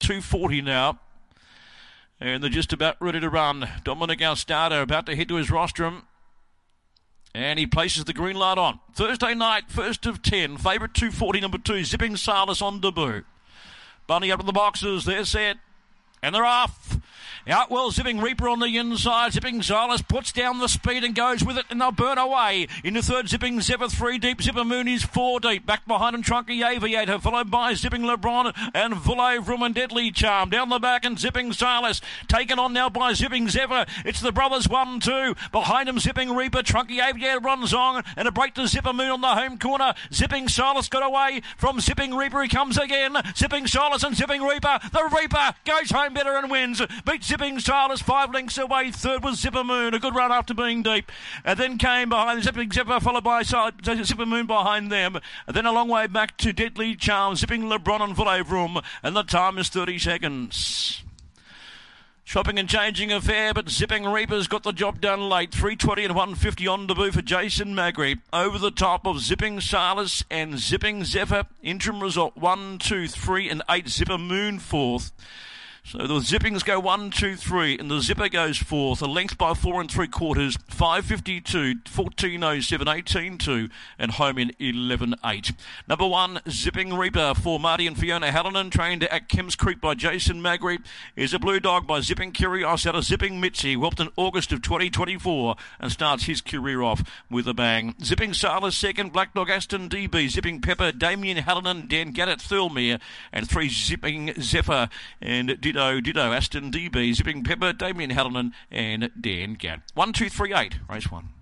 2:40 now. And they're just about ready to run. Dominic Alstada about to head to his rostrum. And he places the green light on. Thursday night, first of 10. Favourite 2:40, number 2. Zipping Silas on debut. Bunny up to the boxes. They're set. And they're off. Out well, Zipping Reaper on the inside. Zipping Silas puts down the speed and goes with it, and they'll burn away. Into third, Zipping Zephyr 3 deep. Zipper Moon is 4 deep. Back behind him, Trunky Aviator, followed by Zipping LeBron and Voulez Vroom and Deadly Charm. Down the back, and Zipping Silas taken on now by Zipping Zephyr. It's the brothers 1-2. Behind him, Zipping Reaper. Trunky Aviator runs on, and a break to Zipper Moon on the home corner. Zipping Silas got away from Zipping Reaper. He comes again. Zipping Silas and Zipping Reaper. The Reaper goes home better and wins. Beats Zipping Silas 5 lengths away. Third was Zipper Moon, a good run after being deep. And then came behind Zipping Zephyr, followed by Zipper Moon behind them. And then a long way back to Deadly Charm, Zipping LeBron and Voulez Vroom. And the time is 30 seconds. Shopping and changing affair, but Zipping Reaper's got the job done late. 3:20 and 1:50 on debut for Jason Magri. Over the top of Zipping Silas and Zipping Zephyr. Interim result 1, 2, 3 and 8. Zipper Moon fourth. So the Zippings go 1, 2, 3, and the Zipper goes fourth. A length by 4 3/4. 5:52, 14:07, 18:2, and home in 11:8. Number 1, Zipping Reaper for Marty and Fiona Hallinan, trained at Kemps Creek by Jason Magri, is a blue dog by Zipping Curios out of Zipping Mitzi, whelped in August of 2024, and starts his career off with a bang. Zipping Silas second, Black Dog Aston DB, Zipping Pepper, Damien Hallinan, Dan Gannett Thirlmere, and 3 Zipping Zephyr and Ditto, Aston DB, Zipping Pepper, Damien Hallinan, and Dan Gadd. 1, 2, 3, 8, race 1.